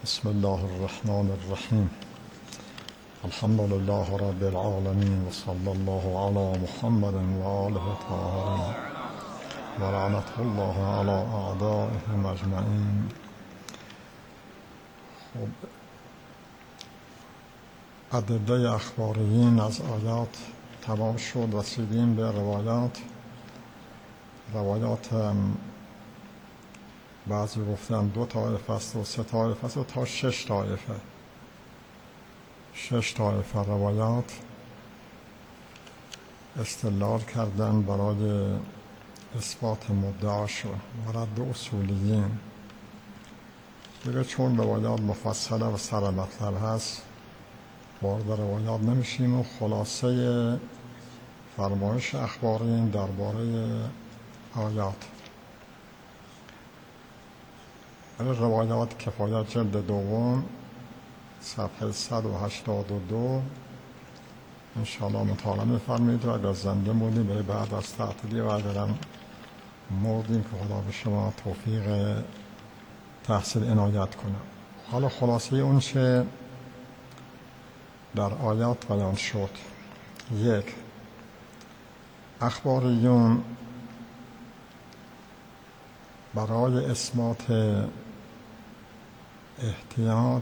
بسم الله الرحمن الرحیم. الحمد لله رب العالمین و صلی الله علی محمد و آله الطاهرین و لعنت الله علی اعدائهم اجمعین. خب، ادله اخباریین از آیات تمام شد. رسیدیم به روایات. بعضی گفتن 2 طایفه است و 3 طایفه است و تا 6 طایفه. 6 طایفه روایات استدلال کردن برای اثبات مدعاشون و رد اصولیین. دیگه چون روایات مفصله و سر مطلب هست وارد روایات نمیشیم و خلاصه فرمایش اخباریین درباره آیات. روایات کفایت جلد دوم صفحه 182 انشاءالله مطالعه می‌فرمایید و اگر زنده بودیم به بعد از تعطیلی و اگر مردیم که خدا به شما توفیق تحصیل عنایت کنه. حالا خلاصه اون چه در آیات بیان شد: 1. اخباریون برای اثبات احتیاط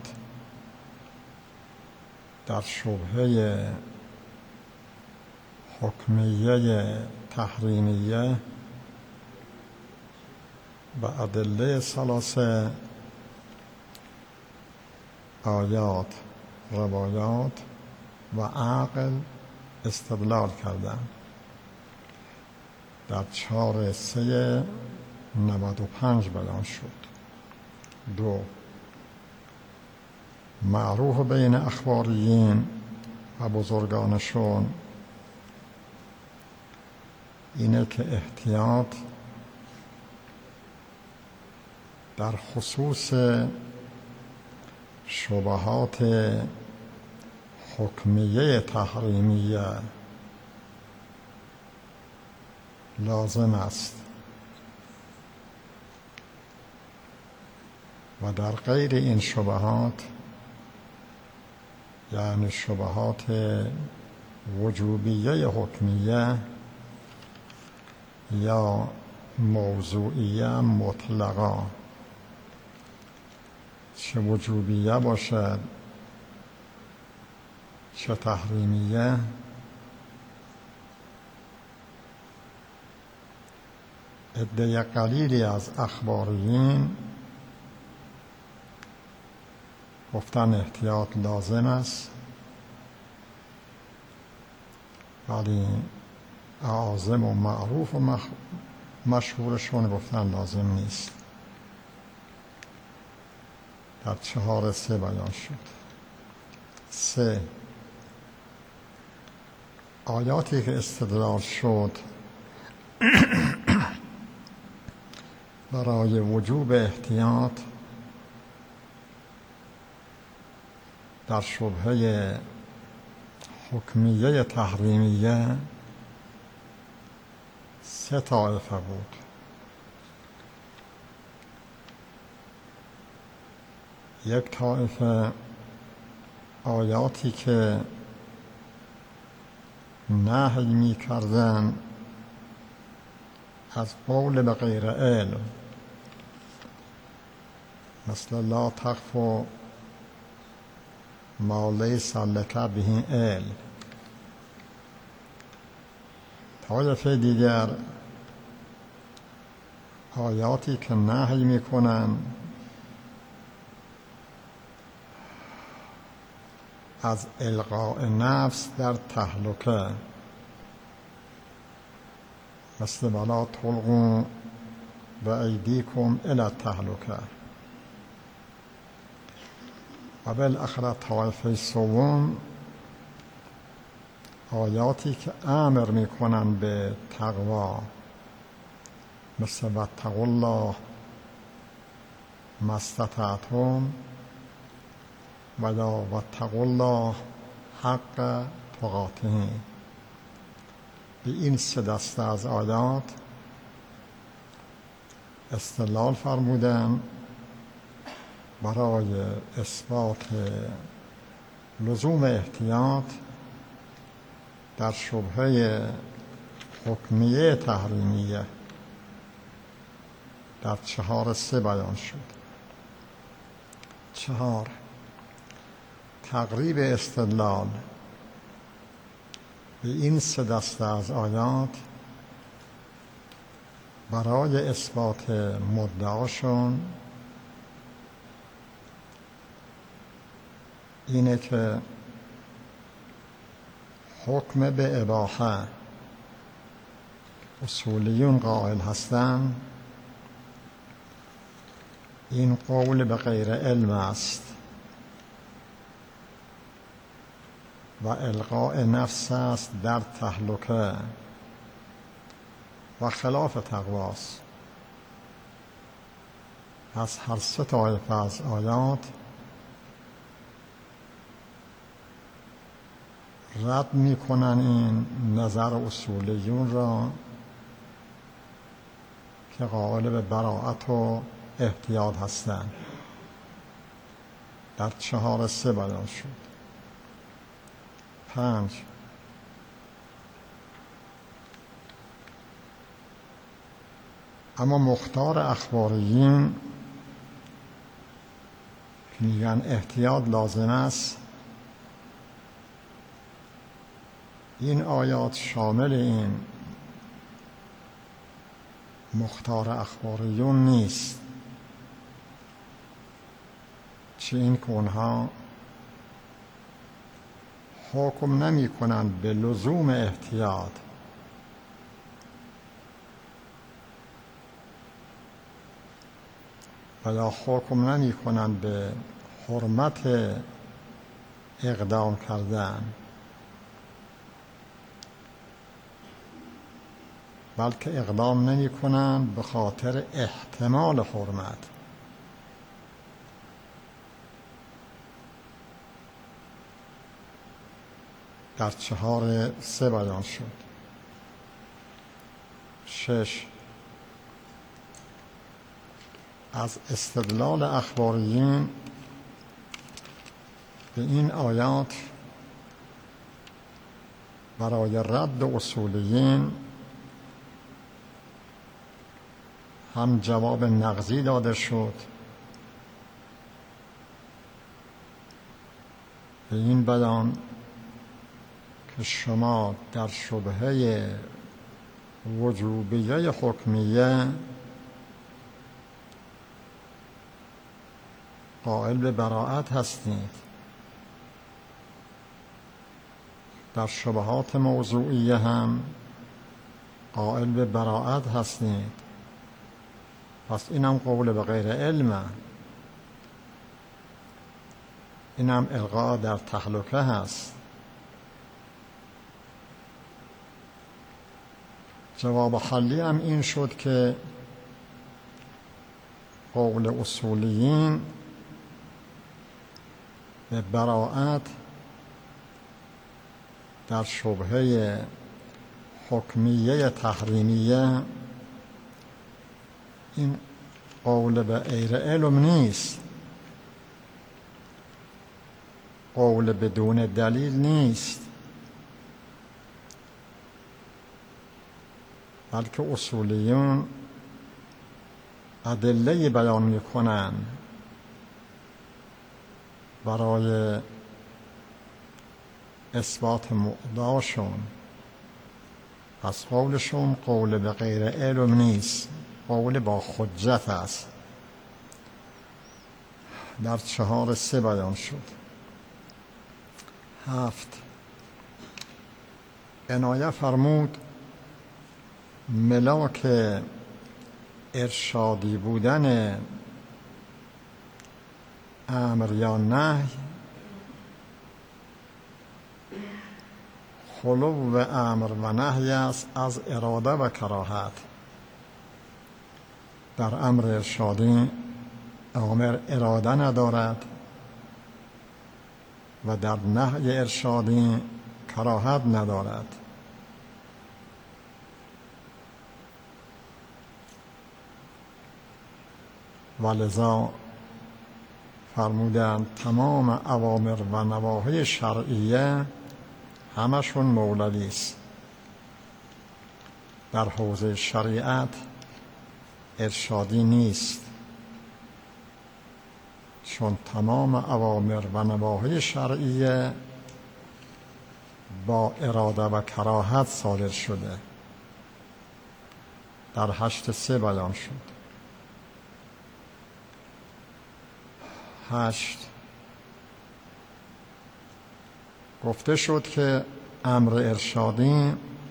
در شبهه حکمیه تحریمیه و ادله ثلاثه آیات، روایات و عقل استدلال کردن. در 4:395 بیان شد. 2. معروف بین اخباریین و بزرگانشون اینه که احتیاط در خصوص شبهات حکمیه تحریمیه لازم است و در غیر این شبهات، یعنی شبهات وجوبیه حکمیه یا موضوعیه مطلقه، چه وجوبیه باشد چه تحریمیه، عده قلیلی از اخباریین گفتن احتیاط لازم است، ولی اعاظم و معروف و مشهورشون گفتن لازم نیست. در 4:3 بیان شد. 3. آیاتی که استدلال شد برای وجوب احتیاط در شبهه حکمیه تحریمیه 3 طایفه بود. 1 طایفه آیاتی که نهی می کردن از قول به غیر علم، مثل لا تقف ما لیس لک به علم. طایفه دیگر آیاتی که نهی میکنن از القاء نفس در تهلکه، مثل ولا تلقوا بایدیکم الی التهلکه. و بالاخره طایفه سوم آیاتی که امر میکنن به تقوا، مثل واتقوا الله ما استطعتم و یا واتقوا الله حق تقاته. به این 3 دسته از آیات استدلال فرمودن برای اثبات لزوم احتیاط در شبهه حکمیه تحریمیه در 4.3 بیان شد. 4. تقریب استدلال به این 3 دسته از آیات برای اثبات مدعاشون اینه که حکم به اباحه اصولیون قائل هستند، این قول به غیر علم است و القاء نفس است در تهلکه و خلاف تقواست. پس هر 3 طایفه از آیات رد میکنن این نظر اصولیون را که قائل به براءت و احتیاط هستند. در 4.3 بیان شد. 5. اما مختار اخباریین که میگن احتیاط لازم است، این آیات شامل این مختار اخباریون نیست، چه این که اونها حکم نمی کنند به لزوم احتیاط و یا حکم نمی کنند به حرمت اقدام کردن، بلکه اقدام نمی کنند به خاطر احتمال حرمت. در 4.3 بیان شد. 6. از استدلال اخباریین به این آیات برای رد اصولیین هم جواب نقضی داده شد، به این بیان که شما در شبهه وجوبیه حکمیه قائل به براءت هستید، در شبهات موضوعیه هم قائل به براءت هستید. پس اینم قول به غیر علمه، اینم القاء در تهلکه هست. جواب حلی هم این شد که قول اصولیین به براءت در شبهه حکمیه تحریمیه این قول به غیر علم نیست، قول بدون دلیل نیست، بلکه اصولیون ادله بیان میکنن برای اثبات مدعاشون. پس قولشون قول به غیر علم نیست، قول با حجت است. در 4.3 بیان شد. 7. عنایه فرمود ملاک ارشادی بودن امر یا نهی خلو و امر و نهی است از اراده و کراهت. در امر ارشادی امر اراده ندارد و در نهی ارشادی کراهت ندارد. ولذا فرمودند تمام اوامر و نواهی شرعیه همشون مولوی است. در حوزه شریعت ارشادی نیست، چون تمام اوامر و نواهی شرعیه با اراده و کراهت صادر شده. در 8.3 بیان شد. 8 گفته شد که امر ارشادی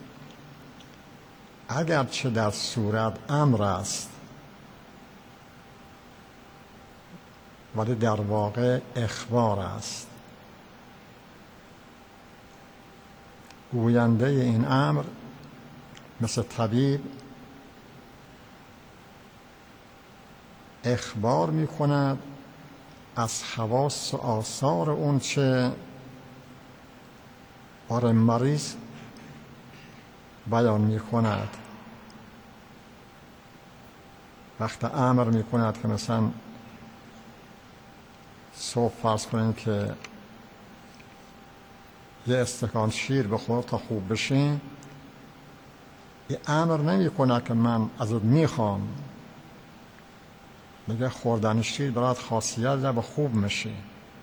اگرچه در صورت امر است ولی در واقع اخبار است. گوینده این امر مثل طبیب اخبار می کند از خواص و آثار اون چه برای مریض بیان می کند. وقت امر می کند که مثلا صبح فرض کنید که یه استکان شیر بخور تا خوب بشین، این امر نمی کند که من ازت میخوام، میگه خوردن شیر برات خاصیت ده به خوب میشی.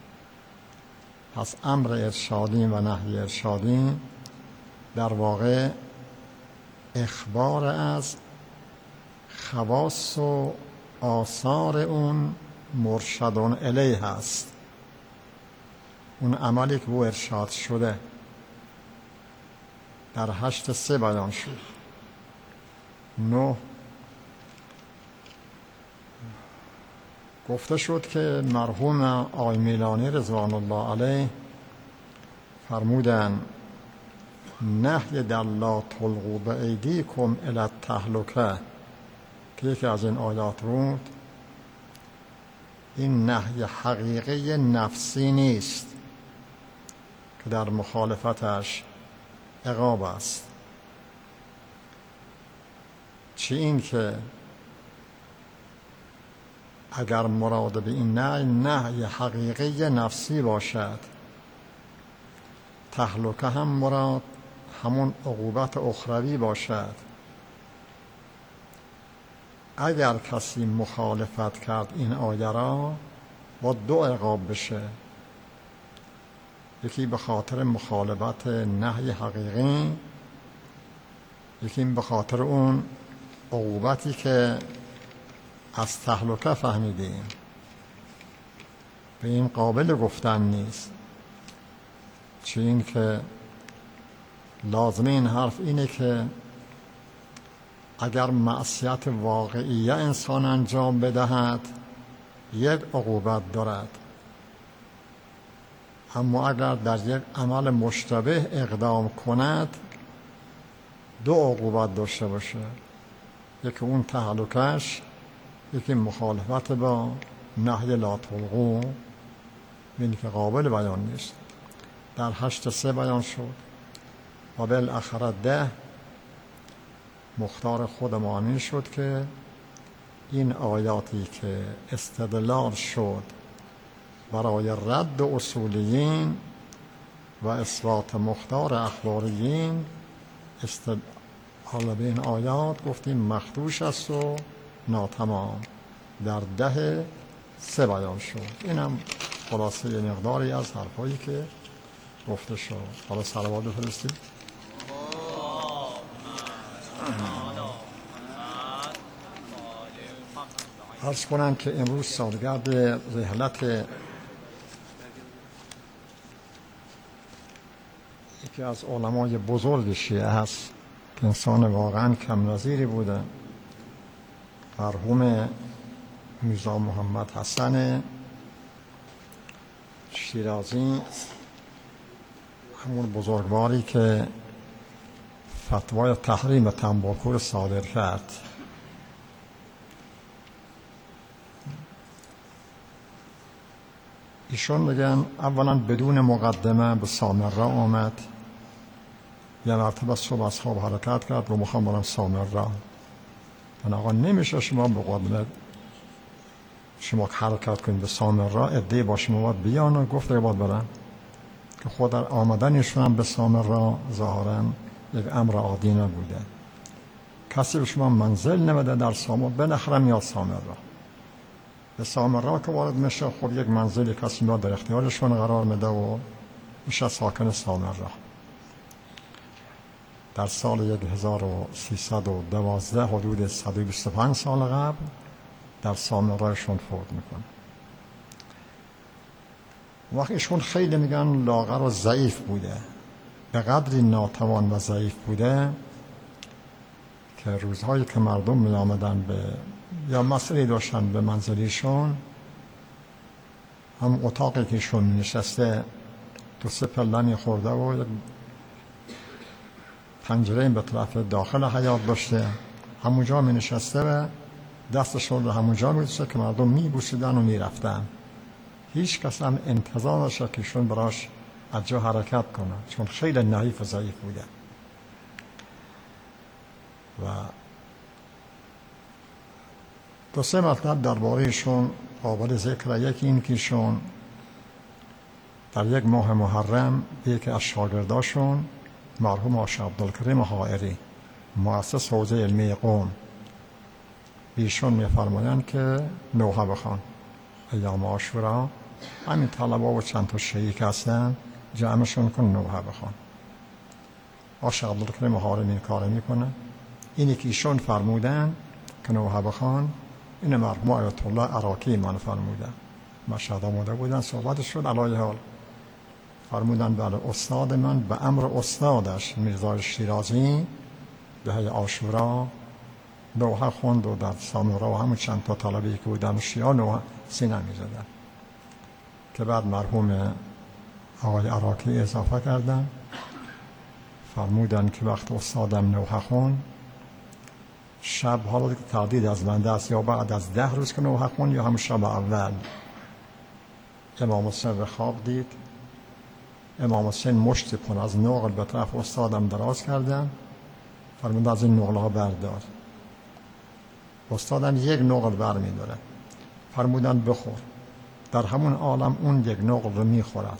پس امر ارشادی و نهی ارشادی در واقع اخبار از خواص و آثار اون مرشدون الیه هست، اون عملی که او ارشاد شده. در 8.3 بیان شد. 9 گفته شد که مرحوم آقای میلانی رضوان الله علیه فرمودن نهی در لا تلقوا بایدیکم الی التهلکه که یکی از این آیات بود، این نهی حقیقی نفسی نیست که در مخالفتش عقاب است. چی این که اگر مراد به این نهی حقیقی نفسی باشد، تهلکه هم مراد همون عقوبت اخروی باشد. اگر کسی مخالفت کرد این آیه را با 2 عقاب بشه، یکی به خاطر مخالفت نهی حقیقی، یکی به خاطر اون عقوبتی که از تهلکه فهمیدیم. به این قابل گفتن نیست. چه این که لازم این حرف اینه که اگر معصیت واقعیه انسان انجام بدهد یک عقوبت دارد، اما اگر در یک عمل مشتبه اقدام کند 2 عقوبت داشته باشه، یکی اون تهلکش، یکی مخالفت با نهی لا تلقوا، این که قابل بیان نیست. در 8.3 بیان شد. و بالاخره 10 مختار خودمان این شد که این آیاتی که استدلال شد برای رد اصولیین و اثبات مختار اخباریین، حالا به این آیات گفتیم مخدوش است و ناتمام. در 10.3 بیان شد. اینم خلاصه مقداری از حرفایی که گفته شد. حالا صلوات بفرستیم. عرض کنم که امروز سالگرد رحلت یکی از علمای بزرگ شیعه هست که انسان واقعا کم نظیری بوده، مرحوم میرزا محمد حسن شیرازی، همون بزرگواری که فتوای تحریم تنباکو رو صادر کرد. ایشون میگن اولا بدون مقدمه به سامرا آمد، یه مرتبه صبح از خواب حرکت کرد و میخوام برم سامرا. من آقا نمیشه شما مقدمه شما حرکت کنید به سامرا، عده‌ای با شما باید بیان و گفت باید برن، که خود آمدنشون هم به سامرا ظاهراً یک امر عادی نبوده. کسی به شما منزل نمیده در سامرا، بالاخره میاد سامرا. به سامرا که وارد میشه، خب یک منزلی کسی میاد در اختیارشون قرار میده و میشه ساکن سامرا. در سال 1312 حدود 125 سال قبل در سامرایشون فوت میکنه. وقتی ایشون خیلی میگن لاغر و ضعیف بوده، به قدری ناتوان و ضعیف بوده که روزهایی که مردم می آمدن به یا مسئله داشتن به منزلیشون، هم اتاقی که ایشون نشسته تو سه پله می خورده و پنجره به طرف داخل حیاط داشته، همونجا می نشسته و دستشون رو همونجا می داشته که مردم می بوسیدن و می رفتن. هیچ کس هم انتظار داشته که ایشون براش از جا حرکت کنه، چون خیلی نحیف و ضعیف بوده. و دو سه مطلب درباره ایشون قابل ذکر. یکی این که ایشون در یک ماه محرم یکی از شاگرداشون مرحوم آقا عبدالکریم حائری مؤسس حوزه علمی قم ایشون میفرمایند که نوحه بخوان ایام عاشورا، همین طلبه و چند تا شیخ هستن جمعشون کن نوحه بخوان. آقا عبدالکریم حائری این کار میکنه. اینی که ایشون فرمودن که نوحه بخوان، این مرحوم آیت الله عراقی من فرمودن. مشهد آمده بودن، صحبتش شد، علایه حال فرمودن بله استاد من به امر استادش میرزا شیرازی به هی عاشورا نوحه خوند و در سامرا و همون چند تا طلبه‌ای که بودن شیعه نوحه سینه میزدن، که بعد مرحوم آقای عراقی اضافه کردن فرمودن که وقت استادم نوحه خوند شب، حالا که تردید از بنده است یا بعد از 10 روز که نوحه خوند یا هم شب اول، امام حسین به خواب دید. امام حسین مشت پر از نقل به طرف استادم دراز کردن، فرمود از این نقل ها بردار. استادم یک نقل بر می داره، فرمودن بخور. در همون عالم اون یک نقل رو می خورد.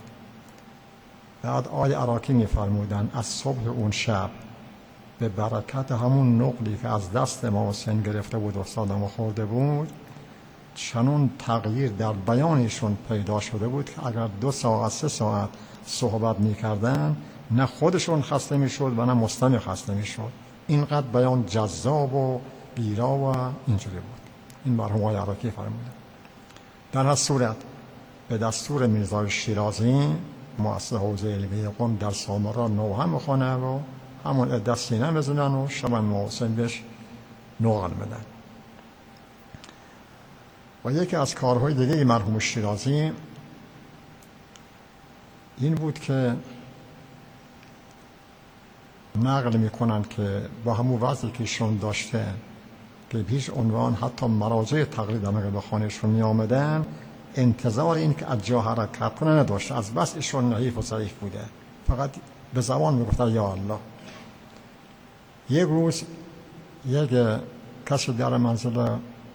بعد آقای عراقی می فرمودن از صبح اون شب به برکت همون نقلی که از دست امام حسین گرفته بود استادم خورده بود، چنون تغییر در بیانشون پیدا شده بود که اگر 2 ساعت 3 ساعت صحبت میکردن نه خودشون خسته میشد و نه مستمع خسته میشد. اینقدر بیان جذاب و گیرا و اینجوری بود. این مرحوم آقای عراقی فرمودن. در هر صورت به دستور میرزا شیرازی مؤسس حوزه علمی قم در سامرا نوحه میخونه و همون عده سینه میزنن و شب امام حسین بهش نقل میدن. و یکی از کارهای دیگه مرحوم شیرازی این بود که نقل میکنن که با همون وضعی که ایشون داشته که هیچ عنوان حتی مراجع تقلید هم اگر به خانهشون می آمدن انتظار این که از جا حرکت کنه نداشته، از بس ایشون نحیف و ضعیف بوده، فقط به زبان میگفتن یا الله. یک روز یک کسی در منزل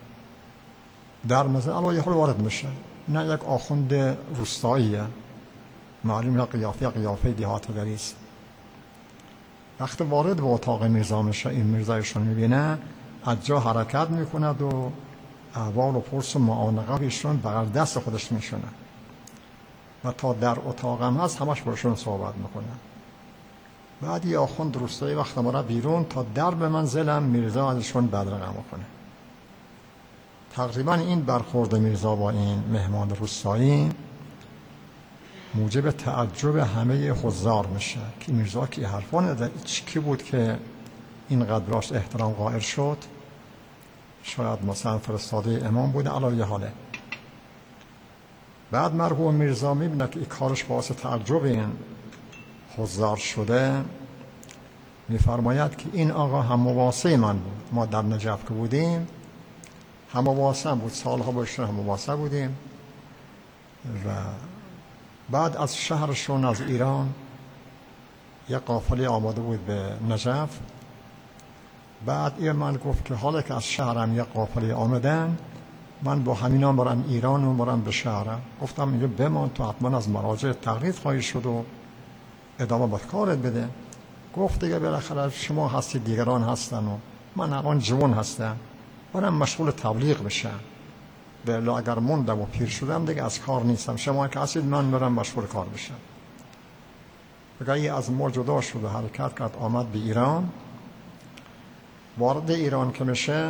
علایه حال وارد میشه، نه یک آخوند روستاییه، معلوم قیافه دیهاتگری است. وقتی وارد به اتاق میرزا میشه، این میرزایشون میبینه از جا حرکت میکند و احوال و پرس و معانقه ایشون بغل دست خودش میشونه و تا در اتاق هم هست همش باشون صحبت میکنه. بعد یه آخوند روستایی وقت ما را بیرون تا درب منزلم میرزا ازشون بدرقه میکنه. تقریبا این برخورد میرزا با این مهمان روستایی موجب تعجب همه حضار میشه که میرزا که حرفا نداره، کی بود که اینقدر براش احترام قائل شد؟ شاید مثلا فرستاده امام بوده، علاوه حاله. بعد مرحوم میرزا میبینه که این کارش باعث تعجب این حضار شده، میفرماید که این آقا هم مواسه من بود، ما در نجف که بودیم هم مواسه بود، سالها باشتر هم مواسه بودیم. و بعد از شهرشون از ایران یک قافله آماده بود به نجف. بعد این من گفت که حالا که از شهرم یک قافله آمدن من با همینا برم ایران و برم به شهرم. گفتم میگه بمان، تو حتما از مراجع تقلید خواهی شد و ادامه باید کارت بده. گفت دیگه بالاخره شما هستی، دیگران هستن و من الان جوان هستم، برم مشغول تبلیغ بشم، بله اگر موندم و پیر شدم دیگه از کار نیستم، شما که هستید من برم مشغول کار بشم. بگه از ما جدا شد و حرکت کرد، آمد به ایران. وارد ایران که میشه،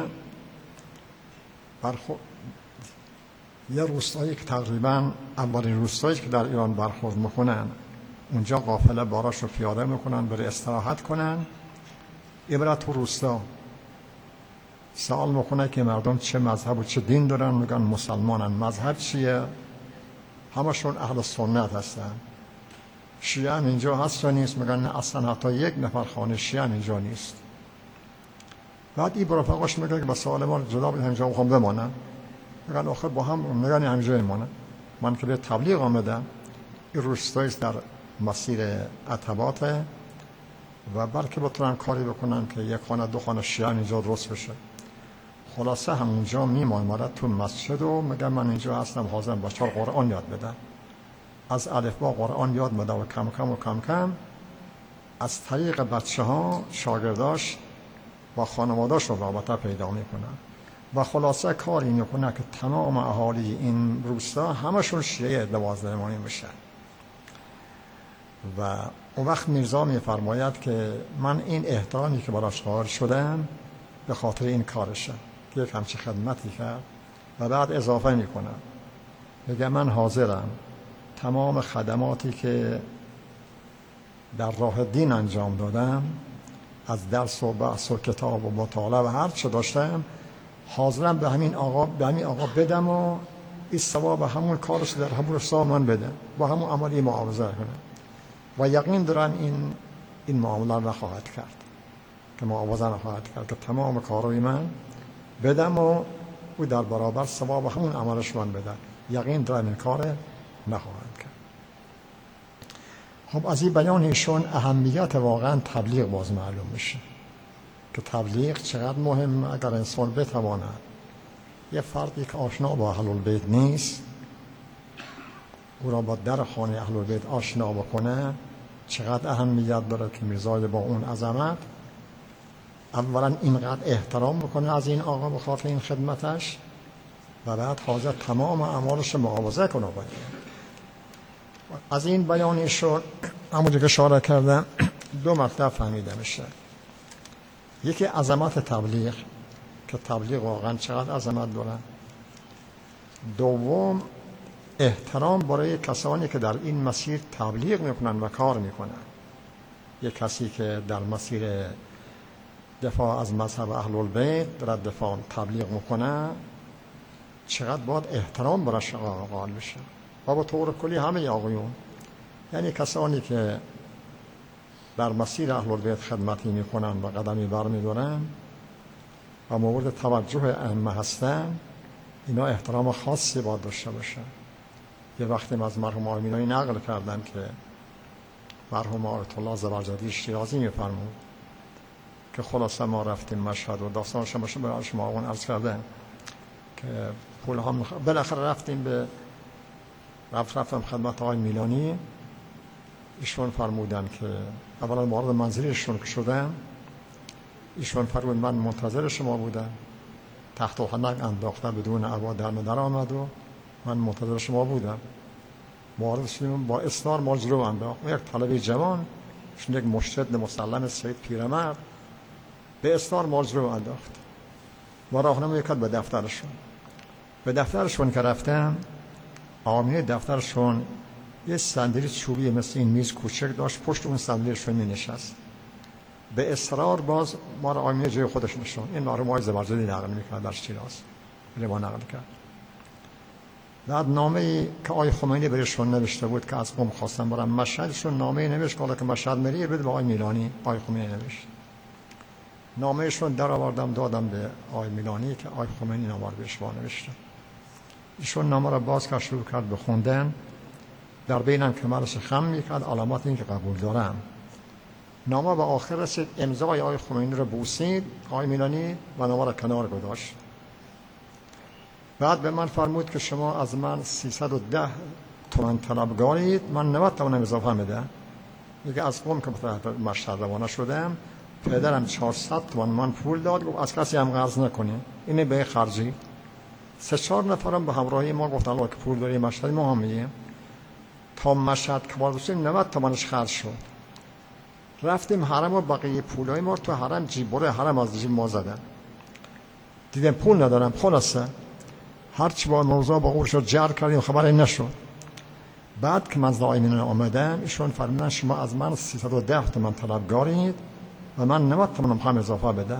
یه روستایی که تقریبا اولین روستایی که در ایران برخورد میکنن، اونجا قافله باراش رو پیاده میکنن بره استراحت کنن. ایبره تو روستا سوال میکنه که مردم چه مذهب و چه دین دارن، میگن مسلمانن. مذهب چیه؟ همشون اهل سنت هستن. شیعه هم اینجا هست یا نیست؟ میگن نه اصلا حتی یک نفر خانه شیعه هم اینجا نیست. بعد این برفقاش میگه که با سوال ما جدا بید همینجا بخوام بمانم. میگن آخر با هم میگن همینجا بمانم. من که به تبلیغ آمدم، این روستاییست در مسیر عتباته و بلکه بتونن کاری بکنن که یک خانه دو خانه شیعه اینجا درست بشه. خلاصه همونجا میماند تو مسجد و میگم من اینجا هستم حاضرم بچه‌ها قرآن یاد بدم. از الفبا قرآن یاد میده و کم کم از طریق بچه ها شاگرداش با خانواداش رو رابطه پیدا میکنن و خلاصه کاری میکنه که تمام اهالی این روستا همشون شیعه 12 امامی میشن. و اون وقت میرزا میفرماید که من این احترامی که براش قائل شدم به خاطر این کارشه که یک همچی خدمتی کرد. و بعد اضافه میکنم میگه من حاضرم تمام خدماتی که در راه دین انجام دادم، از درس و بحث و کتاب و مطالعه و هر چه داشتم، حاضرم به همین آقا بدم و این ثواب همون کارش در همون رسا من بدم، با همون عملی معاوضه کنم. و یقین دارن این معامله نخواهد کرد، که معاوضه نخواهد کرد، که تمام کارهای من بدم و او در برابر ثواب همون عملش من بده. یقین دارن این کار نخواهد کرد. خب از این بیان ایشون اهمیت واقعا تبلیغ باز معلوم میشه که تبلیغ چقدر مهم. اگر انسان بتواند یه فردی که آشنا با اهل البیت نیست او را با در خانه اهل البیت آشنا بکنه، چقدر اهمیت داره که میرزای با اون عظمت اولا اینقدر احترام بکنه از این آقا به خاطر این خدمتش و بعد حاضر تمام اعمالش معاوضه کنه باید. از این بیان ایشون همونجا که اشاره کردم دو مطلب فهمیده میشه. یکی عظمت تبلیغ که تبلیغ واقعا چقدر عظمت داره. دوم احترام برای کسانی که در این مسیر تبلیغ میکنن و کار میکنن. یک کسی که در مسیر دفاع از مذهب اهل البیت در دفاع تبلیغ میکنه چقدر باید احترام براش قائل بشه. و با طور کلی همه آقایون، یعنی کسانی که در مسیر اهل البیت خدمتی میکنن و قدمی برمیدارن و مورد توجه ائمه هستن، اینا احترام خاصی باید داشته باشن. یه وقتی از مرحوم آقای مینایی نقل کردن که مرحوم آیت الله زبرجدی شیرازی میفرمود که خلاصه ما رفتیم مشهد و داستان شما آقون عرض کردن که پول هم بالاخره رفتیم به رفتم خدمت آقای میلانی. ایشون فرمودن که اولا وارد منزلشون که شدم، ایشون فرمود من منتظر شما بودم، تحت و حنک انداختن بدون عبا در آمد و من منتظر شما بودم. وارد شدیم با اصرار ما جلو انداخت. یک طلبه جوان، یک مجتهد مسلم سید پیرمرد، به اصرار ما جلو انداخت و راهنمایی کرد به دفترشون. به دفترشون که رفتم، آمینه دفترشون یه صندلی چوبی مثل این میز کوچک داشت، پشت اون صندلیشون می نشست. به اصرار باز ما را آمینه جای خودش نشون. این مرحوم آقای زبرجدی نقل میکرد در شیراز، ما نقل کرد. بعد نامه‌ای که آقای خمینی برایشون نوشته بود که از قم خواستم برم مشهدشون، نامه‌ای نوشت که مشهد میری بده به آقای میلانی. آقای خمینی نوشت. نامه‌شون در آوردم دادم به آقای میلانی که آقای خمینی نامه رو بهش نوشته. ایشون نامه رو باز کرد، شروع کرد به خوندن. در بینم که مرش خم میکرد علامات این که قبول دارم. نامه به آخر رسید، امضای آقای خمینی رو بوسید آقای میلانی و نامه رو کنار گذاشت. بعد به من فرمود که شما از من 310 تومن طلبگارید، من 90 تومن اضافه میدم. میگه از قم که به مشهد روانه شدم، پدرم 400 تومن من پول داد، گفت از کسی هم قرض نکنی، اینه به خرجی. 3-4 نفرم به همراهی ما گفتن الله که پول داری مشهد، ما هم میگیم. تا مشهد که رسیدیم 90 تومنش خرج شد. رفتیم حرم و بقیه پولای ما تو حرم جیبوره حرم از جیب ما زدن. دیدم پول ندارم. خلاصه هرچی با موضوع با قول شد جر کردیم، خبری نشد. بعد که من زائمین آمدم ایشون فرمودن شما از من 310 تومن طلبگارید و من 90 تومن میخوام اضافه بدم.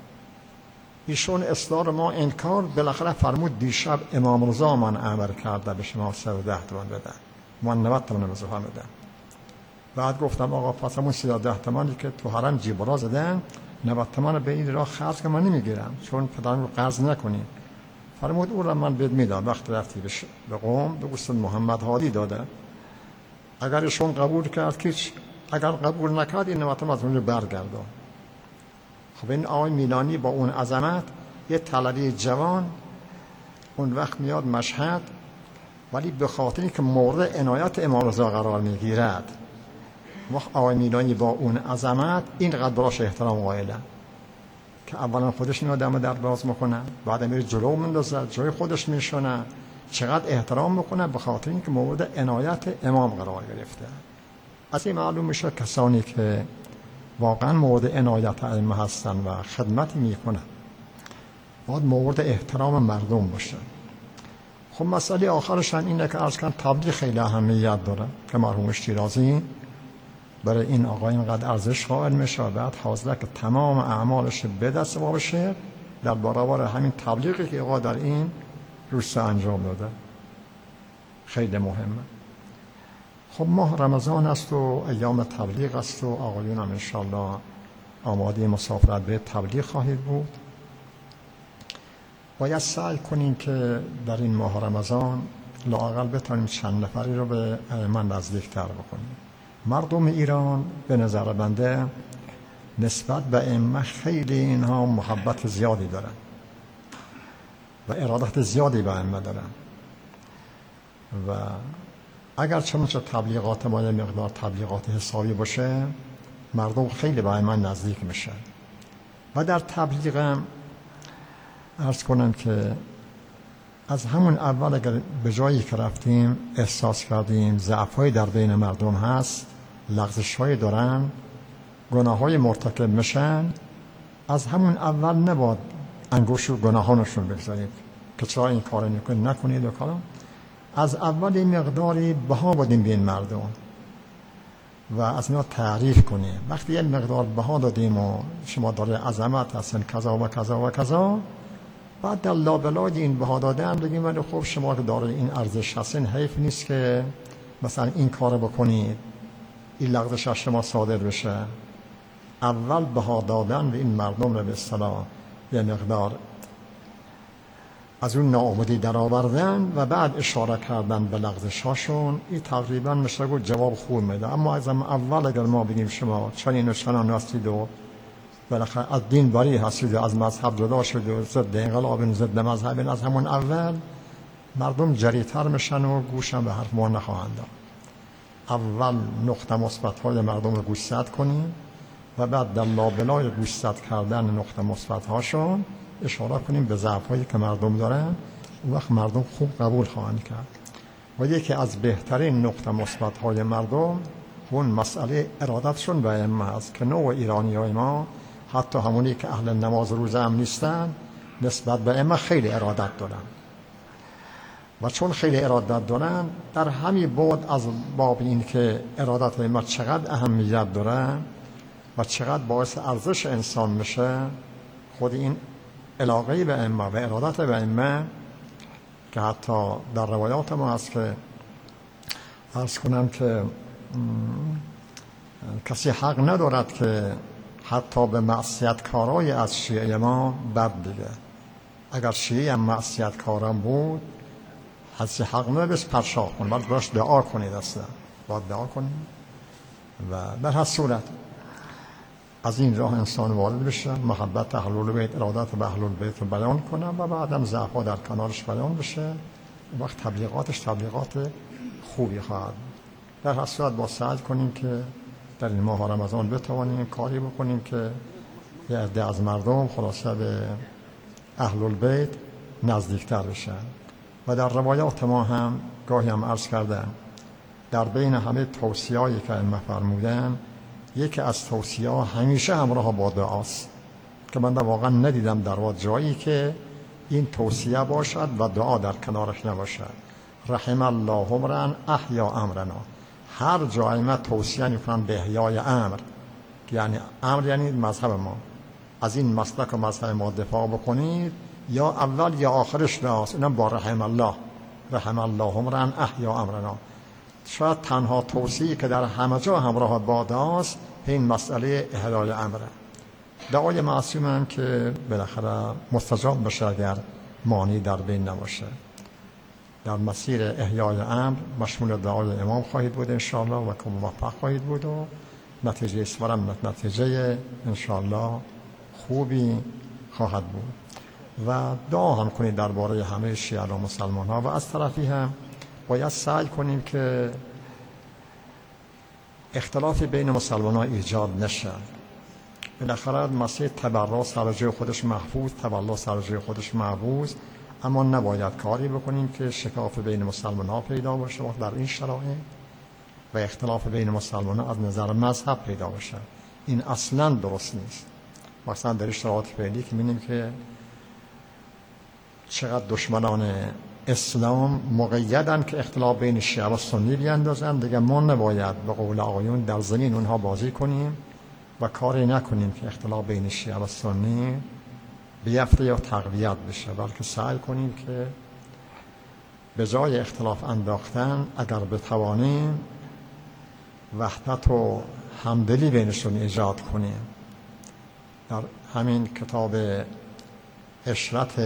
ایشون اصرار ما انکار، بالاخره فرمود دیشب امام رضا من امر کرده به شما 310 تومن بدم، من 90 تومن اضافه بدم. بعد گفتم آقا پس همون 310 تومنی که تو حرم جیبورا زدن 90 تومن به این راه خرج که من نمیگیرم، چون پدرم رو قرض نکنی. فرمود او را من بهت میدم. وقت رفتی به قم به استاد محمد هادی داده، اگر ایشون قبول کرد که، اگر قبول نکرد این 90 تومن از اون برگردان. خب این آقای میلانی با اون عظمت، یه طلبی جوان اون وقت میاد مشهد، ولی به خاطر اینکه مورد عنایت امام رضا قرار میگیرد، وقت آقای میلانی با اون عظمت اینقدر براش احترام قائلن که اولا خودش اینو دم در باز میکنه، بعد میره جلو میندازه، جای خودش میشونه، چقدر احترام میکنه به خاطر اینکه مورد عنایت امام قرار گرفته. از این معلوم میشه کسانی که واقعا مورد عنایت ائمه هستن و خدمت میکنن باید مورد احترام مردم باشن. خب مسئله آخرش اینه که عرض کردم تبلیغ خیلی اهمیت داره که مرحوم شیرازی برای این آقای اینقدر ارزش قائل میشه و بعد حاضره که تمام اعمالش به دست ما بشه در برابر همین تبلیغی که آقا در این روستا انجام داده. خیلی مهمه. خب ماه رمضان است و ایام تبلیغ است و آقایون هم انشالله آماده مسافرت به تبلیغ خواهید بود. باید سعی کنیم که در این ماه رمضان لااقل بتونیم چند نفری رو به من نزدیکتر بکنیم. مردم ایران به نظر بنده نسبت به ائمه خیلی اینها محبت زیادی دارن و ارادت زیادی به ائمه دارن و اگر چنانچه تبلیغات ما یه مقدار تبلیغات حسابی باشه، مردم خیلی به ائمه نزدیک میشن. و در تبلیغم عرض کنم که از همون اول اگر به جایی که رفتیم احساس کردیم ضعف‌های در بین مردم هست، لغزش‌های دارن، گناه‌های مرتکب میشن، از همون اول نباید انگشت رو گناهانشون بگذارید که چرا این کار نکنید و کارم. از اول مقداری بها بدیم به این مردم و از اینا تعریف کنیم. وقتی یه مقدار بها دادیم و شما داره عظمت هستن کذا و کذا و کذا، بعد در لابلای این بها دادن بگیم ولی خب شما که داره این ارزش هستین، حیف نیست که مثلا این کار بکنید، این لغزش از شما صادر بشه. اول بها دادن به این مردم رو به اصطلاح یه مقدار از اون ناامیدی در آوردن و بعد اشاره کردن به لغزش هاشون، این تقریبا مثل گفت جواب خوب میده. اما از اول اگر ما بگیم شما چنین و چنان هستید و بالاخره از دین بری هستید و از مذهب جدا شد و ضد انقلاب ضد مذهب، از همون اول مردم جریتر میشن و گوشن به حرف ما نخواهند داد. اول نقطه مثبت های مردم رو گوشزد کنیم و بعد در لابلای گوشزد کردن نقطه مثبت هاشون اشاره کنیم به ضعف هایی که مردم دارن. اون وقت مردم خوب قبول خواهند کرد. و یکی از بهترین نقطه مثبت های مردم اون مسئله ارادتشون به ائمه است که نوع ایرانی های ما حتی همونی که اهل نماز روزه هم نیستن نسبت به ائمه خیلی ارادت دارن و چون خیلی ارادت دارن در همین بعد از باب این که ارادت ائمه چقدر اهمیت داره و چقدر باعث ارزش انسان میشه، خود این علاقه به ائمه و ارادت به ائمه که حتی در روایات ما هست که عرض کنم که کسی حق ندارد که حتی به معصیت کارای از شیعه ما بد بگه. اگر شیعه هم معصیت کارم بود کسی حق نداشت پرشاه کن، باید براش دعا کنید، اصلا باید دعا کنید. و در هر صورت از این راه انسان وارد بشه، محبت اهل بیت، ارادت به اهل بیت رو بیان کنه و بعدم ضعف‌ها در کنارش بیان بشه. وقت تبلیغاتش تبلیغات خوبی خواهد. در هر صورت با سعی کنیم که در این ماه رمضان بتوانیم کاری بکنیم که یه عده از مردم خلاصه به اهل بیت نزدیکتر بشن. و در روایات ما هم گاهی هم عرض کردم در بین همه توصیه‌هایی که ائمه فرمودن، یکی از توصیه‌ها همیشه همراه با دعاست که من واقعا ندیدم در واقع جایی که این توصیه باشد و دعا در کنارش نباشد. رحم الله امرا احیا امرنا. هر جای ما توصیه میکنن به احیای امر، یعنی امر یعنی مذهب ما، از این مسلک و مذهب ما دفاع بکنید، یا اول یا آخرش راست. اینم با رحم الله امرا احیا امرنا. شاید تنها توصیه‌ای که در همه جا همراه با دعاست این مسئله احیای امره. دعای معصوم هم که بالاخره مستجاب بشه اگر مانی در بین نباشه. در مسیر احیای امر مشمول دعای امام خواهید بود انشاءالله و که موفق خواهید بود و نتیجه اسفرم نتیجه انشاءالله خوبی خواهد بود. و دعا هم کنید درباره همه شیعه و مسلمان ها. و از طرفی هم باید سعی کنیم که اختلاف بین مسلمان ها ایجاد نشه. بالاخره مسیر تبرع سر جای خودش محفوظ، تولع سر جای خودش محفوظ، اما نباید کاری بکنیم که شکاف بین مسلمان ها پیدا باشه و در این شرایط و اختلاف بین مسلمان ها از نظر مذهب پیدا باشه. این اصلا درست نیست. مثلا در شرایط فعلی که می‌بینیم که چقدر دشمنان اسلام مقیدن که اختلاف بین شیعه و سنی بیندازن، دیگه ما نباید به قول آقایون در زمین اونها بازی کنیم و کاری نکنیم که اختلاف بین شیعه و سنی بیفته یا تقویت بشه، بلکه سعی کنیم که به جای اختلاف انداختن اگر بتوانیم وحدت و همدلی بینشون ایجاد کنیم. در همین کتاب اشرت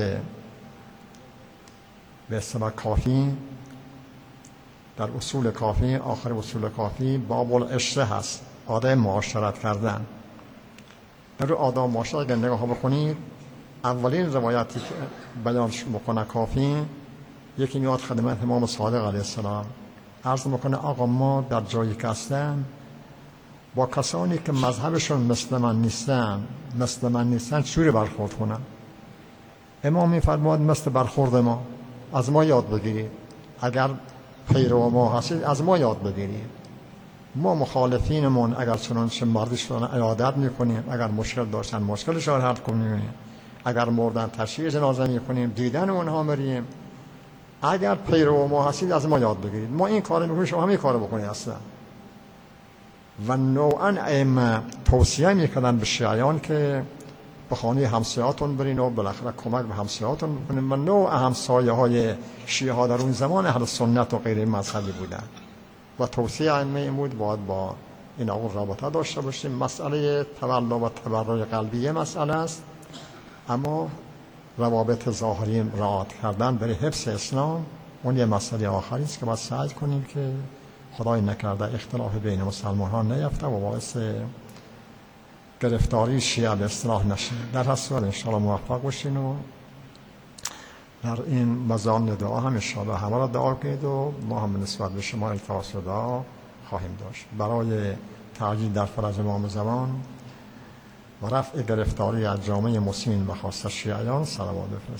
به اصطلاح کافی، در اصول کافی، آخر اصول کافی باب العشره هست، آداب معاشرت کردن. در آداب معاشرت اگر نگاه بکنید، اولین روایتی که بیان بکنه کافی، یکی میاد خدمت امام صادق علیه السلام عرض میکنه آقا ما در جایی که هستم با کسانی که مذهبشون مثل من نیستن چوری برخورد کنم؟ امام میفرماد مثل برخورد ما، از ما یاد بگیرید. اگر پیرو ما هستید از ما یاد بگیرید. ما مخالفینمون اگر چنانچه مردی شدن عیادت میکنیم، اگر مشکل داشتن مشکلش رو حل کنیم، اگر مردن تشییع جنازه میکنیم، دیدن اونها مریم. اگر پیرو ما هستید از ما یاد بگیرید. ما این کار میکنیم، شما همین کار بکنید اصلا. و نوعا ائمه توصیه میکردن به شیعیان که به خانه همسایه‌هاتون برین و بالاخره کمک به همسایه‌هاتون بکنین. و نوع همسایه های شیعه ها در اون زمان اهل سنت و غیر مذهبی بودن و توصیه ائمه این بود باید با این آقا رابطه داشته باشیم. مسئله تولع و تبرع قلبی مسئله است، اما روابط ظاهری رعایت کردن برای حفظ اسلام اون یه مسئله آخری است که باید سعی کنیم که خدای نکرده اختلاف بین مسلمان ها نیفته و باعث گرفتاری شیعه به اصطلاح نشه. در هر صورت انشاءالله موفق باشین و در این مزان دعا هم انشاءالله همه را دعا کنید و ما هم نسبت به شما التماس دعا خواهیم داشت برای تعجیل در فرج امام زمان و رفع گرفتاری از جامعه مسلمین و خاصه شیعیان صلوات بفرستید.